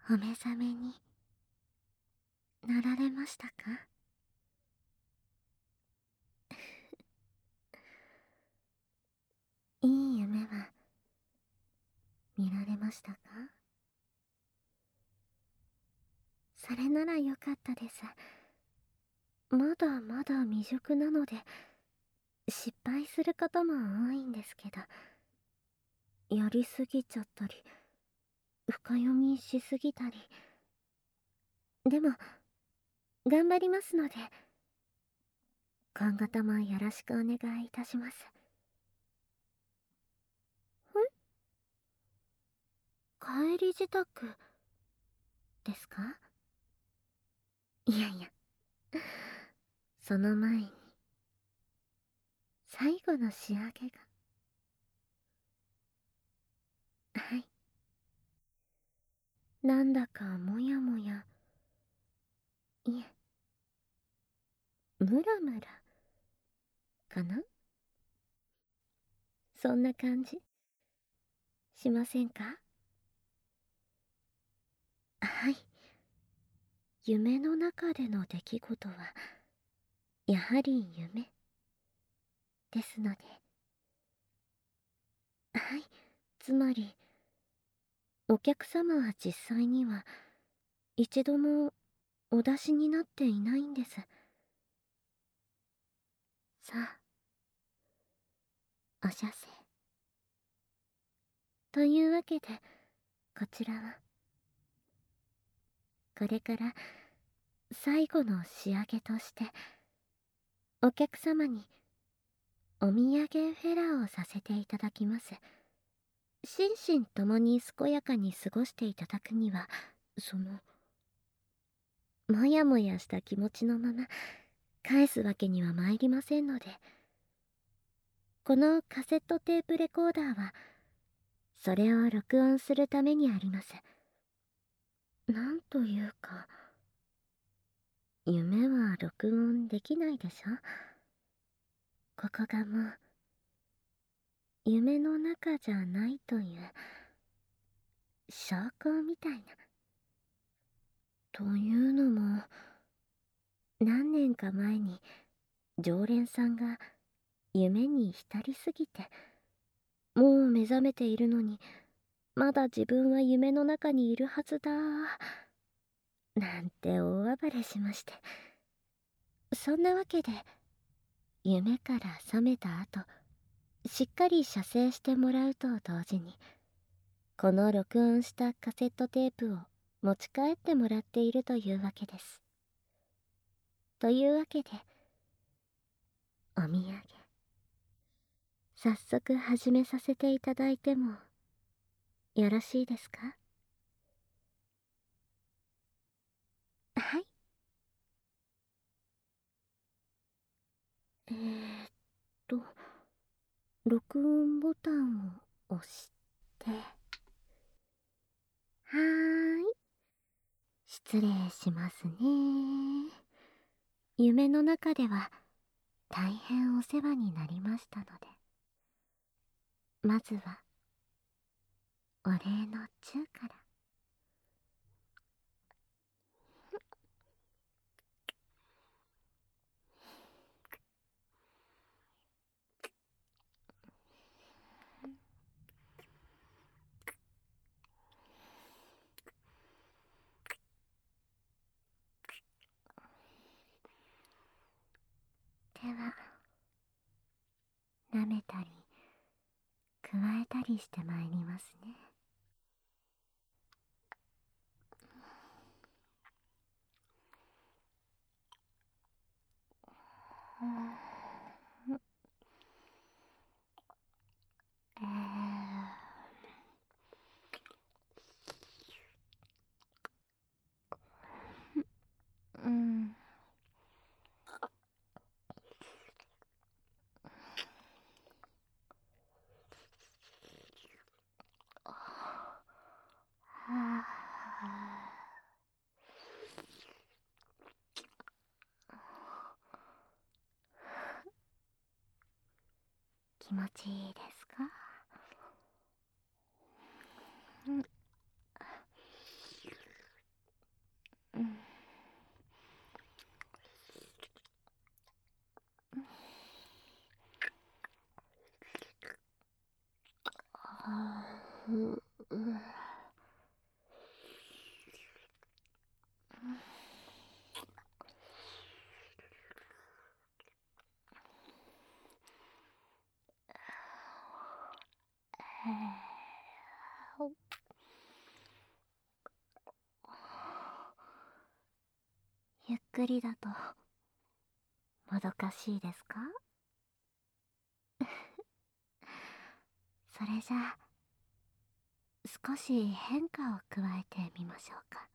お目覚めになられましたか？いい夢は見られましたか？それならよかったです。まだまだ未熟なので失敗することも多いんですけど、やりすぎちゃったり深読みしすぎたり。でも頑張りますので今後ともよろしくお願いいたします。帰り支度ですか？いやいや、その前に最後の仕上げが。はい。なんだかもやもや、いえ、ムラムラかな。そんな感じしませんか？はい。夢の中での出来事はやはり夢ですので。はい。つまりお客様は実際には一度もお出しになっていないんです。さあ、お写生。というわけでこちらはこれから最後の仕上げとしてお客様にお土産フェラをさせていただきます。心身ともに健やかに過ごしていただくには、もやもやした気持ちのまま返すわけには参りませんので、このカセットテープレコーダーはそれを録音するためにあります。なんというか、夢は録音できないでしょ。ここがもう夢の中じゃないという証拠みたいな。というのも、何年か前に常連さんが夢に浸りすぎて、もう目覚めているのにまだ自分は夢の中にいるはずだなんて大暴れしまして。そんなわけで夢から覚めた後、しっかり射精してもらうと同時にこの録音したカセットテープを持ち帰ってもらっているというわけです。というわけでお土産早速始めさせていただいてもよろしいですか？はい。と録音ボタンを押して、はーい、失礼しますね。夢の中では大変お世話になりましたので、まずはお礼のチューから。では舐めたり加えたりしてまいりますね。うん。はあ、気持ちいいですか？うん。 ゆっくりだともどかしいですか？それじゃあ少し変化を加えてみましょうか。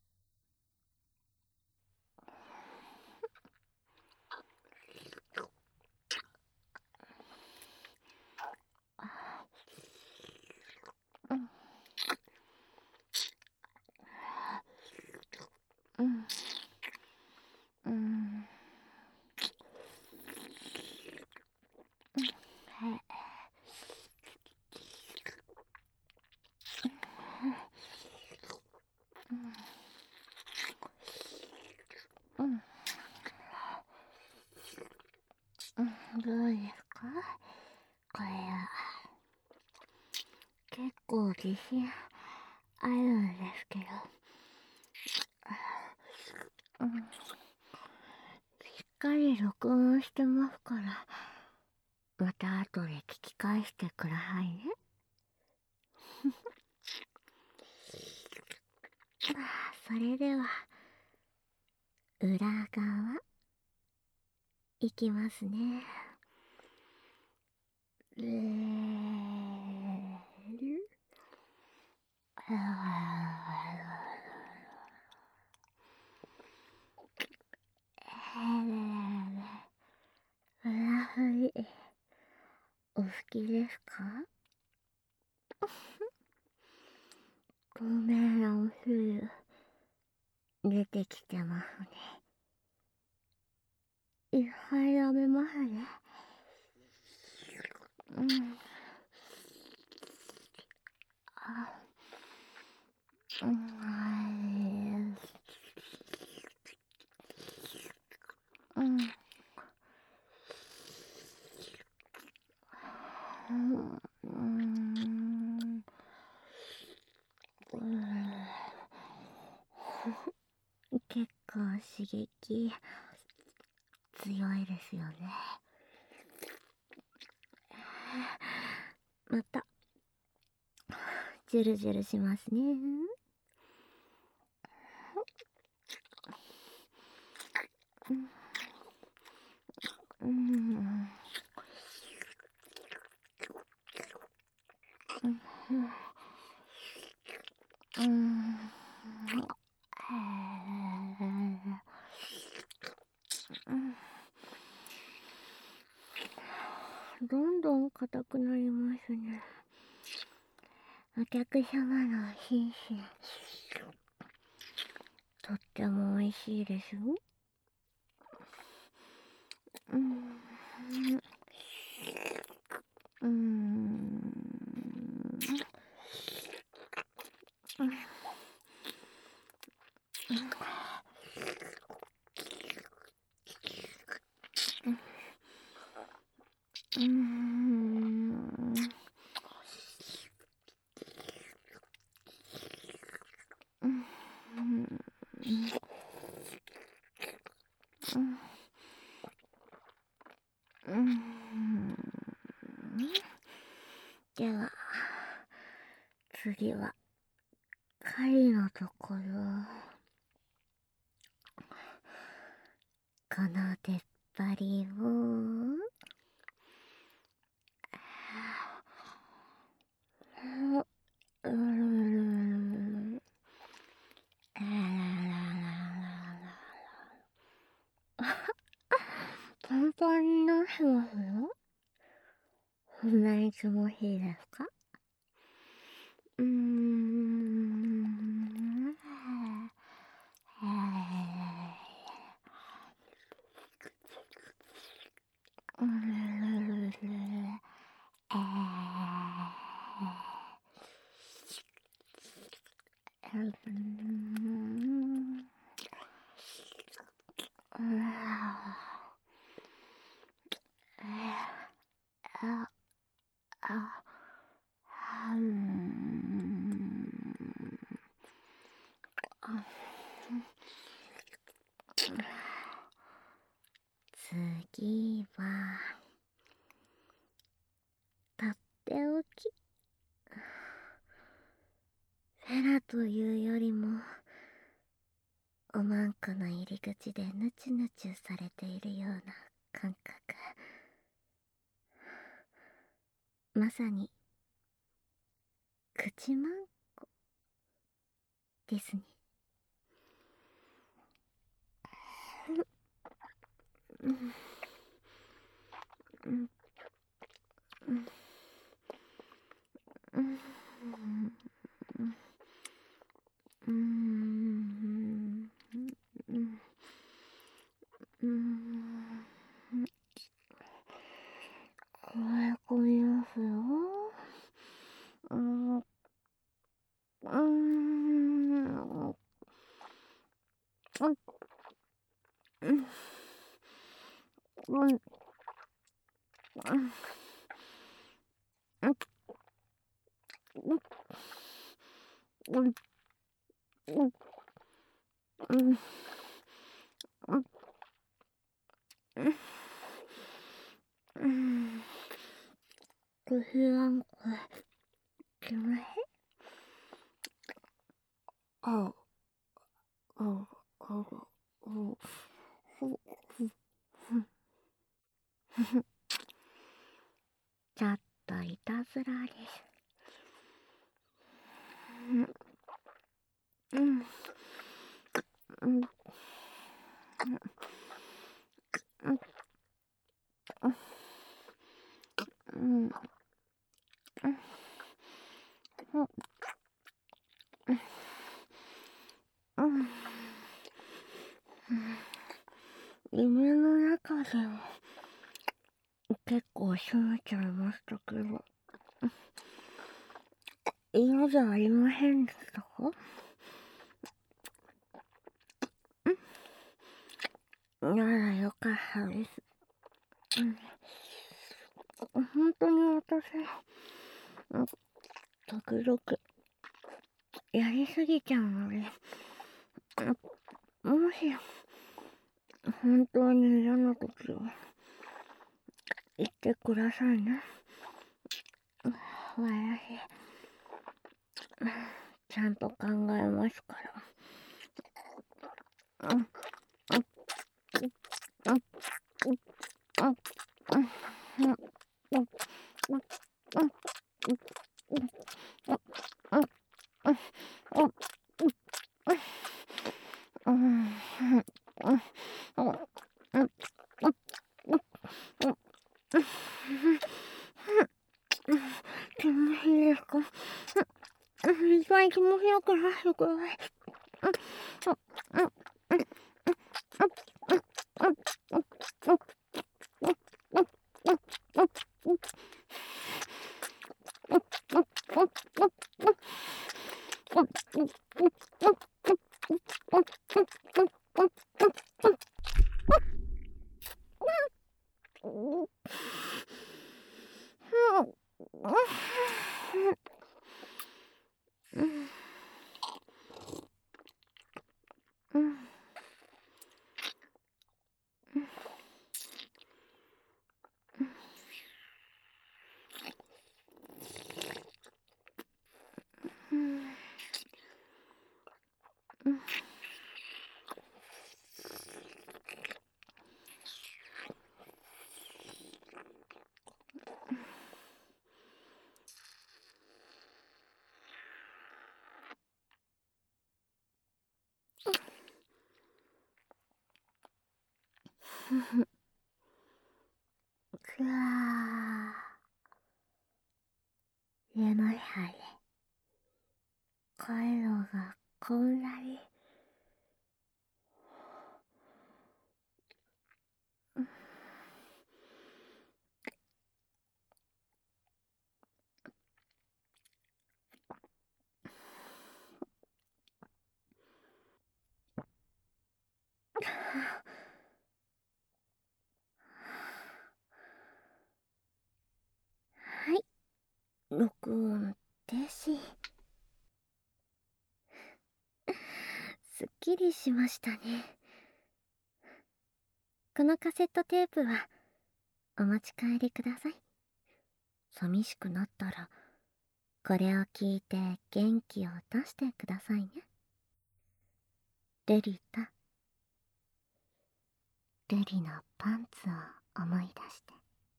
どうですか？これは結構自信あるんですけど、しっかり録音してますから、また後で聞き返してくださいね。それでは裏側いきますね。裏振りお好きですか？ごめん、お汁出てきてますね。いっぱい食べますね。うまいです。結構刺激強いですよね。またジュルジュルしますね。どんどん硬くなりますね。お客様の品種、とっても美味しいですよ。では次は狩りのところ、この出っ張りをパンパンになってますよ。そんなに気持ちいいですか？ 次はとっておき。フェラというよりもおまんこの入り口でヌチュヌチュされているような感覚。まさに口まんこですね。これ込みますよ。不安これ決めへああちょっといたずらです。夢の中でも結構閉めちゃいましたけど、嫌じゃありませんでしたか？ならよかったです。本当に私、時々やりすぎちゃうので、もし本当に嫌な時は言ってくださいね。私ちゃんと考えますから。気持ちいいですか？一番気持ちよくなってください。くわー、家の部屋で声がこんなにはい、録音停止。 すっきりしましたね。このカセットテープはお持ち帰りください。寂しくなったらこれを聞いて元気を出してくださいね。ルリとルリのパンツを思い出して。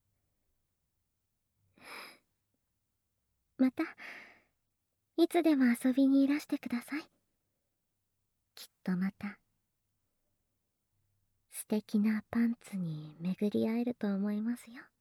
またいつでも遊びにいらしてください。きっとまた素敵なパンツに巡り合えると思いますよ。